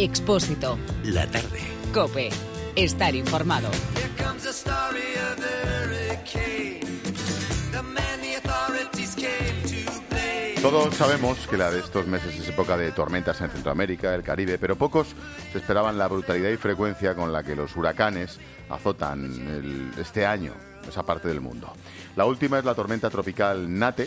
Expósito. La tarde. COPE. Estar informado. Todos sabemos que la de estos meses es época de tormentas en Centroamérica, el Caribe, pero pocos se esperaban la brutalidad y frecuencia con la que los huracanes azotan este año esa parte del mundo. La última es la tormenta tropical Nate,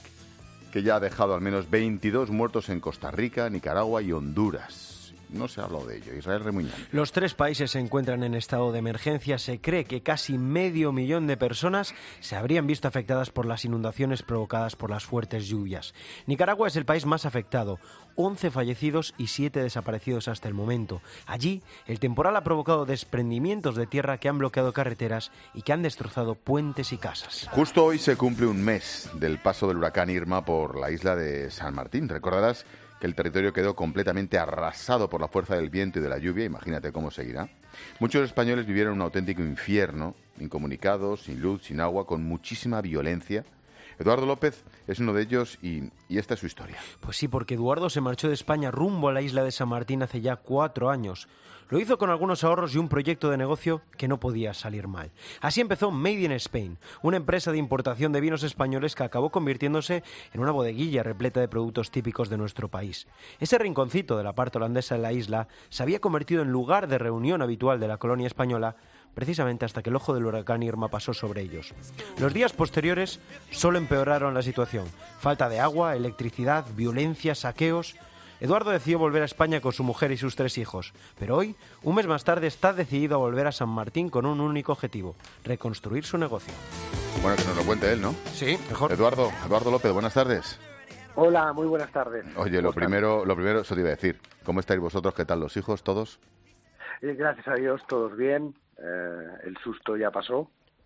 que ya ha dejado al menos 22 muertos en Costa Rica, Nicaragua y Honduras. No se ha hablado de ello. Israel Remuñán. Los 3 países se encuentran en estado de emergencia. Se cree que casi 500.000 de personas se habrían visto afectadas por las inundaciones provocadas por las fuertes lluvias. Nicaragua es el país más afectado. 11 fallecidos y 7 desaparecidos hasta el momento. Allí, el temporal ha provocado desprendimientos de tierra que han bloqueado carreteras y que han destrozado puentes y casas. Justo hoy se cumple un mes del paso del huracán Irma por la isla de San Martín. Recordarás que el territorio quedó completamente arrasado por la fuerza del viento y de la lluvia. Imagínate cómo seguirá. Muchos españoles vivieron un auténtico infierno, incomunicados, sin luz, sin agua, con muchísima violencia. Eduardo López es uno de ellos y esta es su historia. Pues sí, porque Eduardo se marchó de España rumbo a la isla de San Martín hace ya 4 años. Lo hizo con algunos ahorros y un proyecto de negocio que no podía salir mal. Así empezó Made in Spain, una empresa de importación de vinos españoles que acabó convirtiéndose en una bodeguilla repleta de productos típicos de nuestro país. Ese rinconcito de la parte holandesa en la isla se había convertido en lugar de reunión habitual de la colonia española, precisamente hasta que el ojo del huracán Irma pasó sobre ellos. Los días posteriores solo empeoraron la situación. Falta de agua, electricidad, violencia, saqueos. Eduardo decidió volver a España con su mujer y sus 3 hijos, pero hoy, un mes más tarde, está decidido a volver a San Martín con un único objetivo: reconstruir su negocio. Bueno, que nos lo cuente él, ¿no? Sí, mejor. Eduardo López, buenas tardes. Hola, muy buenas tardes. Oye, lo primero, eso te iba a decir. ¿Cómo estáis vosotros? ¿Qué tal los hijos, todos? Gracias a Dios, todos bien. El susto ya pasó,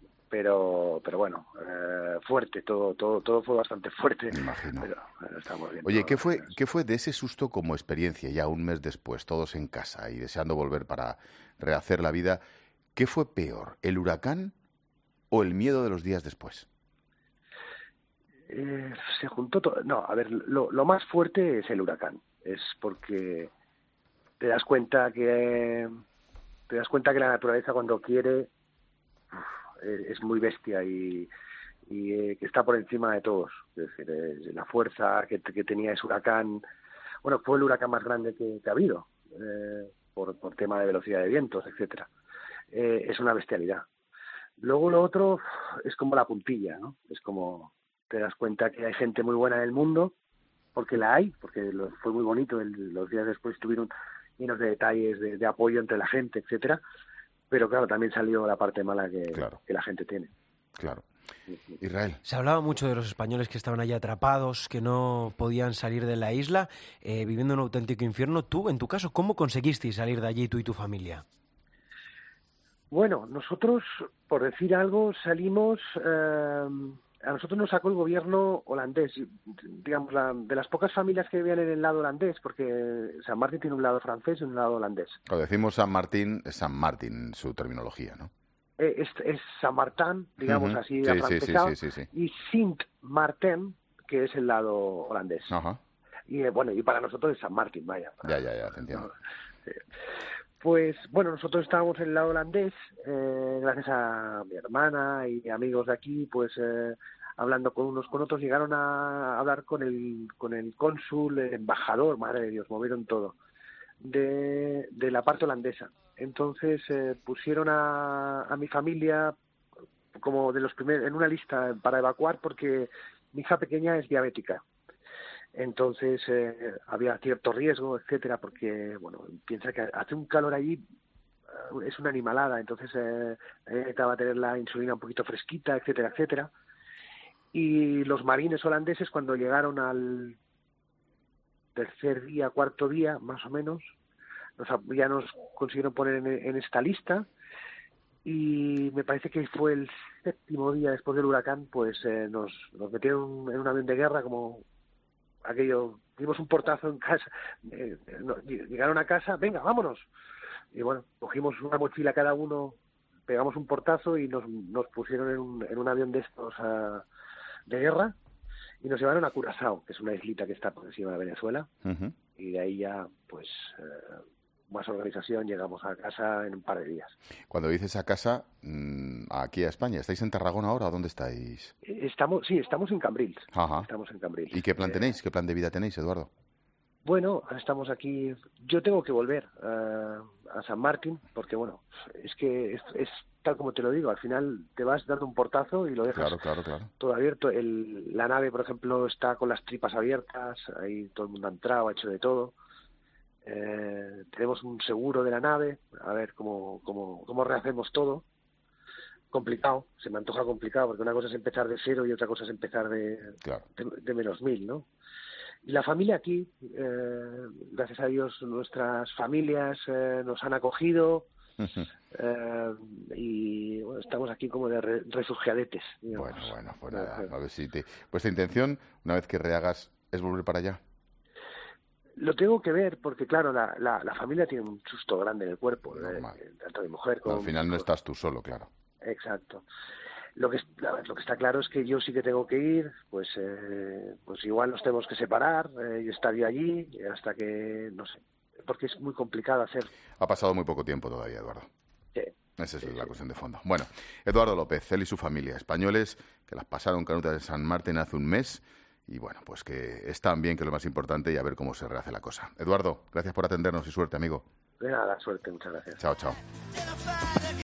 pero bueno, fuerte, todo fue bastante fuerte. Me imagino. Pero estamos bien. Oye, ¿qué fue de ese susto como experiencia ya un mes después, todos en casa y deseando volver para rehacer la vida? ¿Qué fue peor, el huracán o el miedo de los días después? Se juntó todo. No, a ver, lo más fuerte es el huracán. Es porque te das cuenta que la naturaleza, cuando quiere, es muy bestia y que está por encima de todos. Es decir, la fuerza que tenía ese huracán, bueno, fue el huracán más grande que ha habido, por tema de velocidad de vientos, etcétera. Es una bestialidad. Luego lo otro es como la puntilla, ¿no? Es como te das cuenta que hay gente muy buena en el mundo, porque la hay, porque fue muy bonito. Los días después estuvieron llenos de detalles, de apoyo entre la gente, etcétera. Pero claro, también salió la parte mala que la gente tiene. Claro. Israel. Se hablaba mucho de los españoles que estaban allí atrapados, que no podían salir de la isla, viviendo un auténtico infierno. Tú, en tu caso, ¿cómo conseguisteis salir de allí, tú y tu familia? Bueno, nosotros, por decir algo, salimos... a nosotros nos sacó el gobierno holandés, digamos, de las pocas familias que vivían en el lado holandés, porque San Martín tiene un lado francés y un lado holandés. Cuando decimos San Martín, es San Martín su terminología, ¿no? Es San Martín, digamos así, afrancesado, sí. Y Sint Maarten, que es el lado holandés. Ajá. Y bueno, y para nosotros es San Martín, vaya. Ya, te entiendo. Sí. Pues bueno, nosotros estábamos en el lado holandés, gracias a mi hermana y amigos de aquí, pues hablando con unos con otros, llegaron a hablar con el cónsul, el embajador, madre de Dios, movieron todo, de la parte holandesa. Entonces pusieron a mi familia como de los primeros en una lista para evacuar, porque mi hija pequeña es diabética. Entonces había cierto riesgo, etcétera, porque bueno, piensa que hace un calor allí, es una animalada. Entonces necesitaba tener la insulina un poquito fresquita, etcétera, etcétera. Y los marines holandeses, cuando llegaron al tercer día, cuarto día, más o menos, ya nos consiguieron poner en esta lista. Y me parece que fue el 7º día después del huracán, pues nos metieron en un avión de guerra, como aquello, dimos un portazo en casa, llegaron a casa, venga, vámonos. Y bueno, cogimos una mochila cada uno, pegamos un portazo y nos pusieron en un avión de estos de guerra, y nos llevaron a Curazao, que es una islita que está por encima de Venezuela. Uh-huh. Y de ahí ya, pues, más organización llegamos a casa en un par de días. Cuando dices a casa, aquí a España, ¿estáis en Tarragona ahora o dónde estáis? Estamos en Cambrils. Ajá. Estamos en Cambrils. ¿Y qué plan tenéis? ¿Qué plan de vida tenéis, Eduardo? Bueno, estamos aquí. Yo tengo que volver a San Martín porque, bueno, es que es tal como te lo digo. Al final te vas dando un portazo y lo dejas Claro. todo abierto. La nave, por ejemplo, está con las tripas abiertas. Ahí todo el mundo ha entrado, ha hecho de todo. Tenemos un seguro de la nave. A ver cómo rehacemos todo. Complicado. Se me antoja complicado porque una cosa es empezar de cero y otra cosa es empezar de menos 1000, ¿no? Y la familia aquí, gracias a Dios, nuestras familias nos han acogido y bueno, estamos aquí como de refugiadetes. Digamos. Bueno, pues nada, a ver si vuestra intención, una vez que rehagas, es volver para allá. Lo tengo que ver porque, claro, la familia tiene un susto grande en el cuerpo, tanto mi mujer como... Al final no estás tú solo, claro. Exacto. Lo que está claro es que yo sí que tengo que ir, pues igual nos tenemos que separar, yo estaría allí hasta que, no sé, porque es muy complicado hacer. Ha pasado muy poco tiempo todavía, Eduardo. Sí. Esa es la cuestión de fondo. Bueno, Eduardo López, él y su familia, españoles que las pasaron canutas en San Martín hace un mes y bueno, pues que están bien, que es lo más importante, y a ver cómo se rehace la cosa. Eduardo, gracias por atendernos y suerte, amigo. De nada, suerte, muchas gracias. Chao.